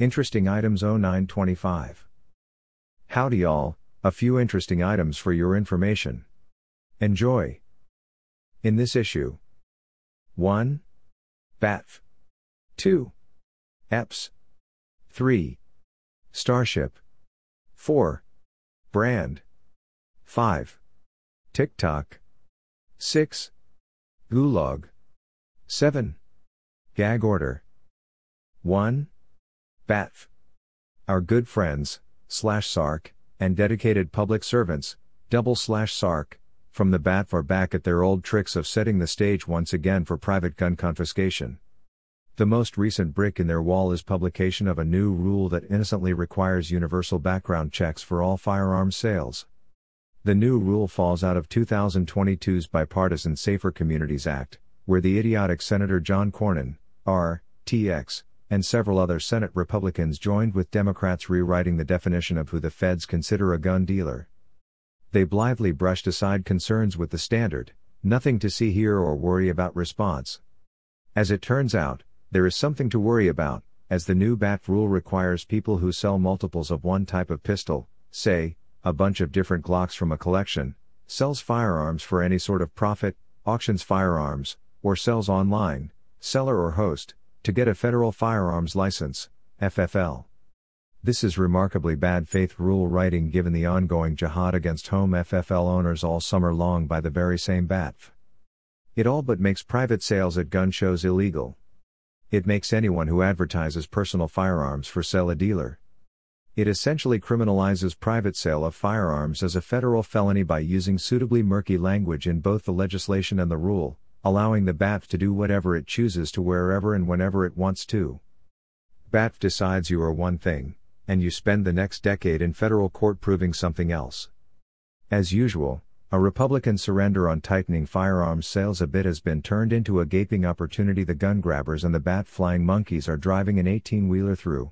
Interesting items 0925. Howdy y'all, a few interesting items for your information. Enjoy. In this issue: 1. BATF. 2. EPS. 3. Starship. 4. Brand. 5. TikTok. 6. Gulag. 7. Gag order. 1. BATF. Our good friends, /SARK, and dedicated public servants, /SARK, from the BATF are back at their old tricks of setting the stage once again for private gun confiscation. The most recent brick in their wall is publication of a new rule that innocently requires universal background checks for all firearms sales. The new rule falls out of 2022's Bipartisan Safer Communities Act, where the idiotic Senator John Cornyn, R.T.X., and several other Senate Republicans joined with Democrats rewriting the definition of who the feds consider a gun dealer. They blithely brushed aside concerns with the standard, nothing to see here or worry about response. As it turns out, there is something to worry about, as the new BATF rule requires people who sell multiples of one type of pistol, say, a bunch of different Glocks from a collection, sells firearms for any sort of profit, auctions firearms, or sells online, seller or host, to get a federal firearms license, FFL. This is remarkably bad faith rule writing given the ongoing jihad against home FFL owners all summer long by the very same BATF. It all but makes private sales at gun shows illegal. It makes anyone who advertises personal firearms for sale a dealer. It essentially criminalizes private sale of firearms as a federal felony by using suitably murky language in both the legislation and the rule, allowing the BATF to do whatever it chooses to wherever and whenever it wants to. BATF decides you are one thing, and you spend the next decade in federal court proving something else. As usual, a Republican surrender on tightening firearms sales a bit has been turned into a gaping opportunity the gun grabbers and the BATF flying monkeys are driving an 18-wheeler through.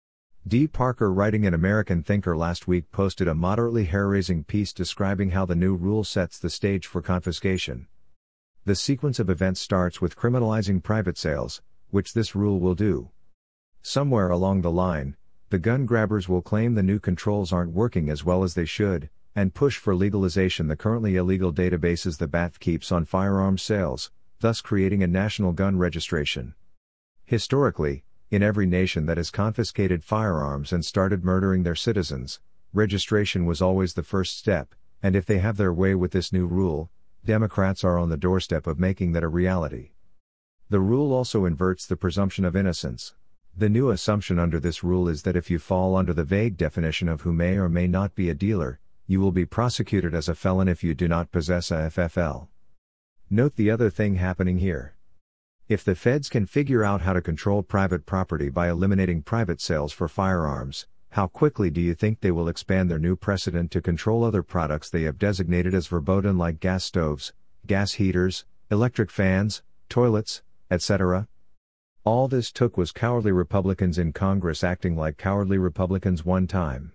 D. Parker, writing in American Thinker last week, posted a moderately hair-raising piece describing how the new rule sets the stage for confiscation. The sequence of events starts with criminalizing private sales, which this rule will do. Somewhere along the line, the gun grabbers will claim the new controls aren't working as well as they should, and push for legalization the currently illegal databases the BATF keeps on firearms sales, thus creating a national gun registration. Historically, in every nation that has confiscated firearms and started murdering their citizens, registration was always the first step, and if they have their way with this new rule, Democrats are on the doorstep of making that a reality. The rule also inverts the presumption of innocence. The new assumption under this rule is that if you fall under the vague definition of who may or may not be a dealer, you will be prosecuted as a felon if you do not possess a FFL. Note the other thing happening here. If the feds can figure out how to control private property by eliminating private sales for firearms, how quickly do you think they will expand their new precedent to control other products they have designated as verboten, like gas stoves, gas heaters, electric fans, toilets, etc.? All this took was cowardly Republicans in Congress acting like cowardly Republicans one time.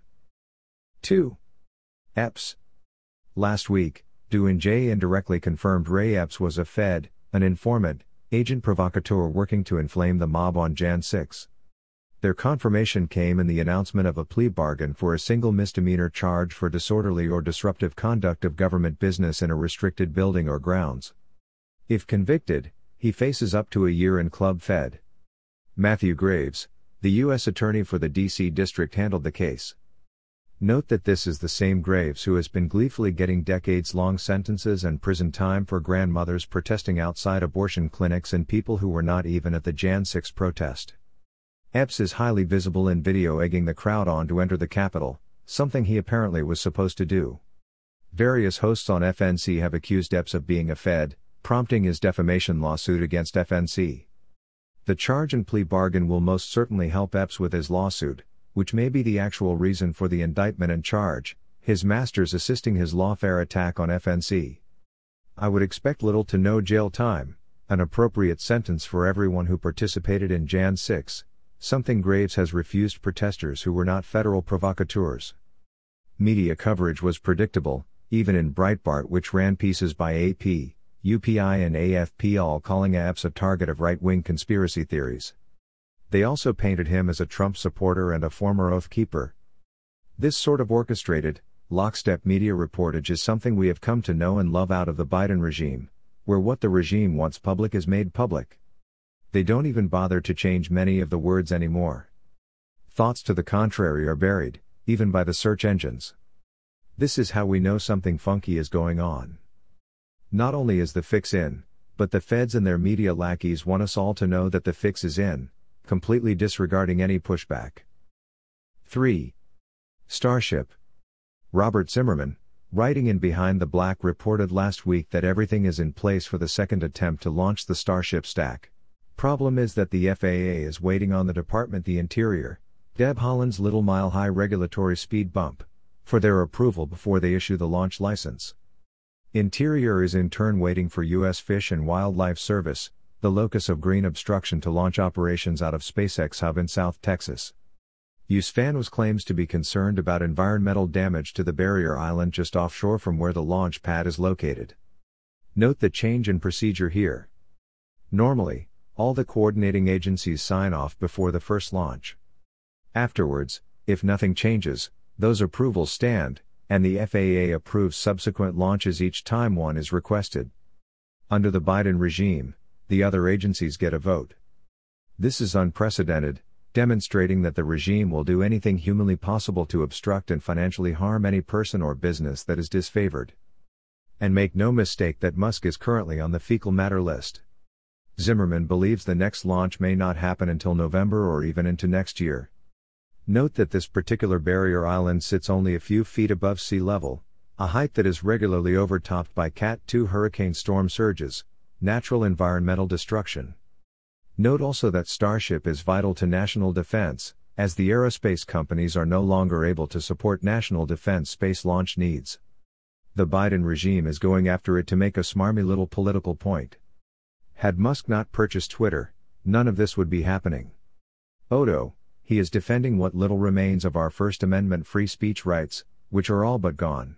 2. Epps. Last week, DOJ indirectly confirmed Ray Epps was a Fed, an informant, agent provocateur working to inflame the mob on Jan 6. Their confirmation came in the announcement of a plea bargain for a single misdemeanor charge for disorderly or disruptive conduct of government business in a restricted building or grounds. If convicted, he faces up to a year in Club Fed. Matthew Graves, the U.S. Attorney for the D.C. District, handled the case. Note that this is the same Graves who has been gleefully getting decades-long sentences and prison time for grandmothers protesting outside abortion clinics and people who were not even at the Jan 6 protest. Epps is highly visible in video egging the crowd on to enter the Capitol, something he apparently was supposed to do. Various hosts on FNC have accused Epps of being a Fed, prompting his defamation lawsuit against FNC. The charge and plea bargain will most certainly help Epps with his lawsuit, which may be the actual reason for the indictment and charge, his masters assisting his lawfare attack on FNC. I would expect little to no jail time, an appropriate sentence for everyone who participated in Jan 6, something Graves has refused protesters who were not federal provocateurs. Media coverage was predictable, even in Breitbart, which ran pieces by AP, UPI and AFP all calling Epps a target of right-wing conspiracy theories. They also painted him as a Trump supporter and a former Oath Keeper. This sort of orchestrated, lockstep media reportage is something we have come to know and love out of the Biden regime, where what the regime wants public is made public. They don't even bother to change many of the words anymore. Thoughts to the contrary are buried, even by the search engines. This is how we know something funky is going on. Not only is the fix in, but the feds and their media lackeys want us all to know that the fix is in, completely disregarding any pushback. 3. Starship. Robert Zimmerman, writing in Behind the Black, reported last week that everything is in place for the second attempt to launch the Starship stack. Problem is that the FAA is waiting on the Department of the Interior, Deb Haaland's little mile-high regulatory speed bump, for their approval before they issue the launch license. Interior is in turn waiting for U.S. Fish and Wildlife Service, the locus of green obstruction, to launch operations out of SpaceX hub in South Texas. USFAN claims to be concerned about environmental damage to the barrier island just offshore from where the launch pad is located. Note the change in procedure here. Normally, all the coordinating agencies sign off before the first launch. Afterwards, if nothing changes, those approvals stand, and the FAA approves subsequent launches each time one is requested. Under the Biden regime, the other agencies get a vote. This is unprecedented, demonstrating that the regime will do anything humanly possible to obstruct and financially harm any person or business that is disfavored. And make no mistake that Musk is currently on the fecal matter list. Zimmerman believes the next launch may not happen until November or even into next year. Note that this particular barrier island sits only a few feet above sea level, a height that is regularly overtopped by Cat 2 hurricane storm surges, natural environmental destruction. Note also that Starship is vital to national defense, as the aerospace companies are no longer able to support national defense space launch needs. The Biden regime is going after it to make a smarmy little political point. Had Musk not purchased Twitter, none of this would be happening. Odo, he is defending what little remains of our First Amendment free speech rights, which are all but gone.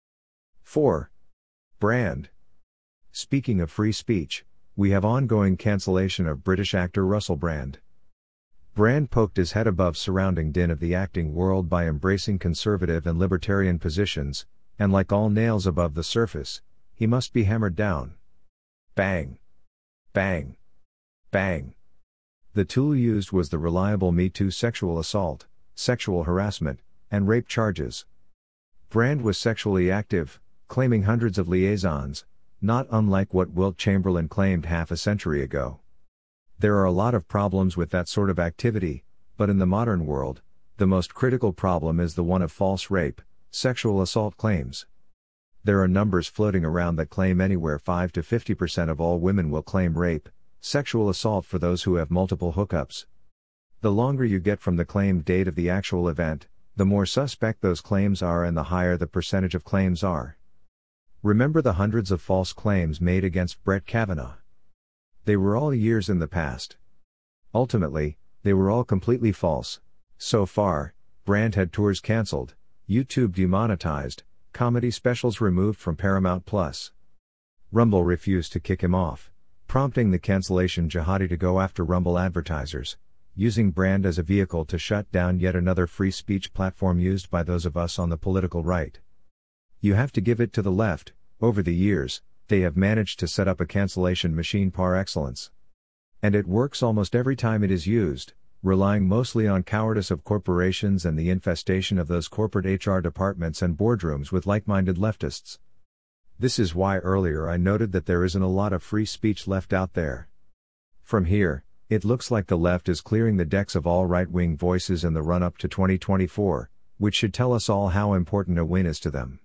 4. Brand. Speaking of free speech, we have ongoing cancellation of British actor Russell Brand. Brand poked his head above surrounding din of the acting world by embracing conservative and libertarian positions, and like all nails above the surface, he must be hammered down. Bang. Bang. Bang. The tool used was the reliable Me Too sexual assault, sexual harassment, and rape charges. Brand was sexually active, claiming hundreds of liaisons, not unlike what Wilt Chamberlain claimed half a century ago. There are a lot of problems with that sort of activity, but in the modern world, the most critical problem is the one of false rape, sexual assault claims. There are numbers floating around that claim anywhere 5 to 50% of all women will claim rape, sexual assault for those who have multiple hookups. The longer you get from the claim date of the actual event, the more suspect those claims are and the higher the percentage of claims are. Remember the hundreds of false claims made against Brett Kavanaugh. They were all years in the past. Ultimately, they were all completely false. So far, Brand had tours cancelled, YouTube demonetized, comedy specials removed from Paramount Plus. Rumble refused to kick him off, prompting the cancellation jihadi to go after Rumble advertisers, using Brand as a vehicle to shut down yet another free speech platform used by those of us on the political right. You have to give it to the left, over the years, they have managed to set up a cancellation machine par excellence. And it works almost every time it is used, relying mostly on cowardice of corporations and the infestation of those corporate HR departments and boardrooms with like-minded leftists. This is why earlier I noted that there isn't a lot of free speech left out there. From here, it looks like the left is clearing the decks of all right-wing voices in the run-up to 2024, which should tell us all how important a win is to them.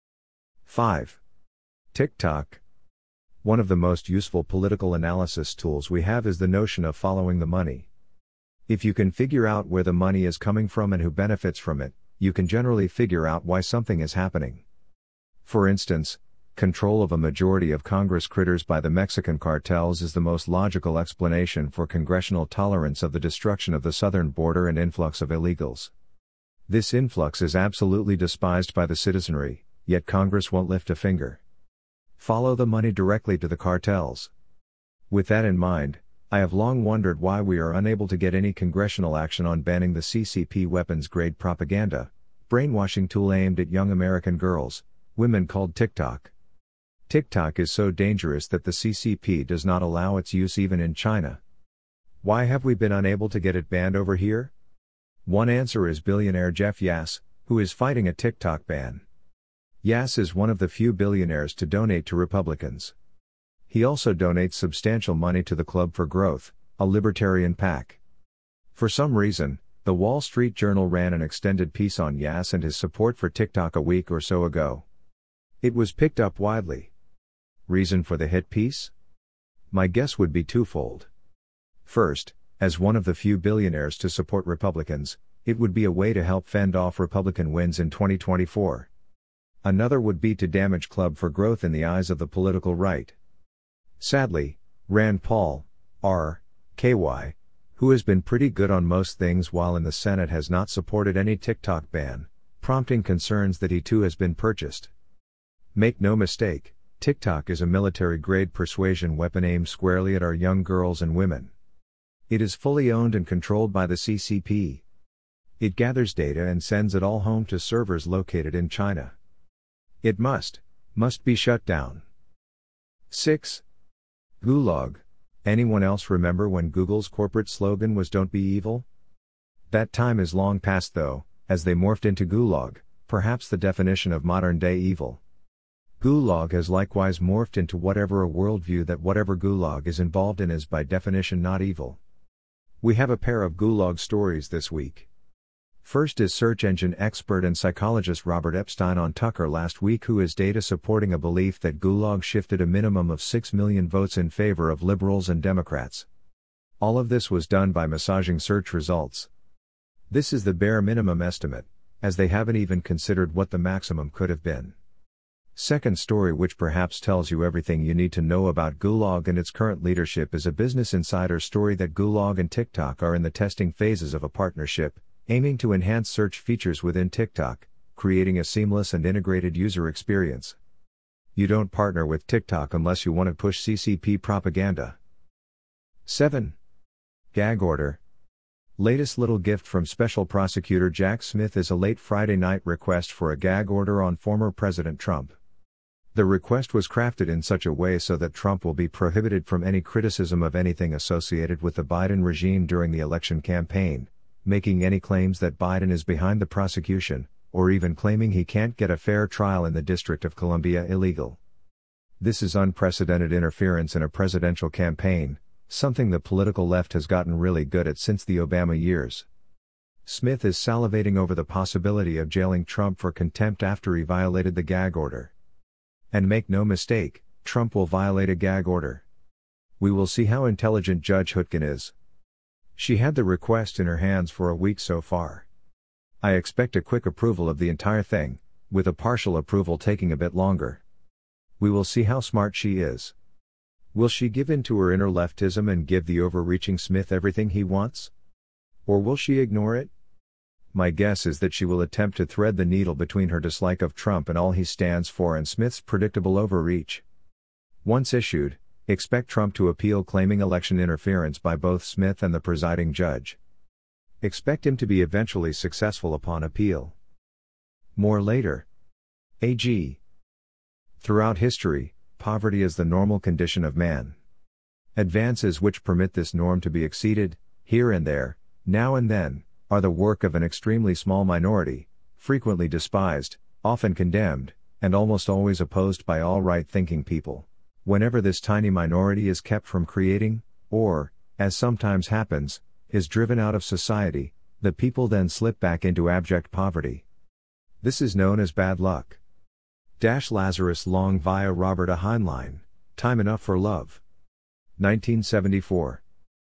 5. TikTok. One of the most useful political analysis tools we have is the notion of following the money. If you can figure out where the money is coming from and who benefits from it, you can generally figure out why something is happening. For instance, control of a majority of Congress critters by the Mexican cartels is the most logical explanation for congressional tolerance of the destruction of the southern border and influx of illegals. This influx is absolutely despised by the citizenry, yet Congress won't lift a finger. Follow the money directly to the cartels. With that in mind, I have long wondered why we are unable to get any congressional action on banning the CCP weapons-grade propaganda, brainwashing tool aimed at young American girls, women called TikTok. TikTok is so dangerous that the CCP does not allow its use even in China. Why have we been unable to get it banned over here? One answer is billionaire Jeff Yass, who is fighting a TikTok ban. Yass is one of the few billionaires to donate to Republicans. He also donates substantial money to the Club for Growth, a libertarian PAC. For some reason, the Wall Street Journal ran an extended piece on Yass and his support for TikTok a week or so ago. It was picked up widely. Reason for the hit piece? My guess would be twofold. First, as one of the few billionaires to support Republicans, it would be a way to help fend off Republican wins in 2024. Another would be to damage Club for Growth in the eyes of the political right. Sadly, Rand Paul, R.K.Y., who has been pretty good on most things while in the Senate, has not supported any TikTok ban, prompting concerns that he too has been purchased. Make no mistake, TikTok is a military-grade persuasion weapon aimed squarely at our young girls and women. It is fully owned and controlled by the CCP. It gathers data and sends it all home to servers located in China. It must be shut down. 6. Gulag. Anyone else remember when Google's corporate slogan was "Don't be evil"? That time is long past though, as they morphed into Gulag, perhaps the definition of modern-day evil. Gulag has likewise morphed into whatever a worldview that whatever Gulag is involved in is by definition not evil. We have a pair of Gulag stories this week. First is search engine expert and psychologist Robert Epstein on Tucker last week, who is data supporting a belief that Gulag shifted a minimum of 6 million votes in favor of liberals and Democrats. All of this was done by massaging search results. This is the bare minimum estimate, as they haven't even considered what the maximum could have been. Second story, which perhaps tells you everything you need to know about Gulag and its current leadership, is a Business Insider story that Gulag and TikTok are in the testing phases of a partnership, aiming to enhance search features within TikTok, creating a seamless and integrated user experience. You don't partner with TikTok unless you want to push CCP propaganda. 7. Gag order. Latest little gift from Special Prosecutor Jack Smith is a late Friday night request for a gag order on former President Trump. The request was crafted in such a way so that Trump will be prohibited from any criticism of anything associated with the Biden regime during the election campaign, making any claims that Biden is behind the prosecution, or even claiming he can't get a fair trial in the District of Columbia illegal. This is unprecedented interference in a presidential campaign, something the political left has gotten really good at since the Obama years. Smith is salivating over the possibility of jailing Trump for contempt after he violated the gag order. And make no mistake, Trump will violate a gag order. We will see how intelligent Judge Hutkin is. She had the request in her hands for a week so far. I expect a quick approval of the entire thing, with a partial approval taking a bit longer. We will see how smart she is. Will she give in to her inner leftism and give the overreaching Smith everything he wants? Or will she ignore it? My guess is that she will attempt to thread the needle between her dislike of Trump and all he stands for and Smith's predictable overreach. Once issued, expect Trump to appeal, claiming election interference by both Smith and the presiding judge. Expect him to be eventually successful upon appeal. More later. AG. Throughout history, poverty is the normal condition of man. Advances which permit this norm to be exceeded, here and there, now and then, are the work of an extremely small minority, frequently despised, often condemned, and almost always opposed by all right-thinking people. Whenever this tiny minority is kept from creating, or, as sometimes happens, is driven out of society, the people then slip back into abject poverty. This is known as bad luck. Lazarus Long via Robert A. Heinlein, Time Enough for Love. 1974.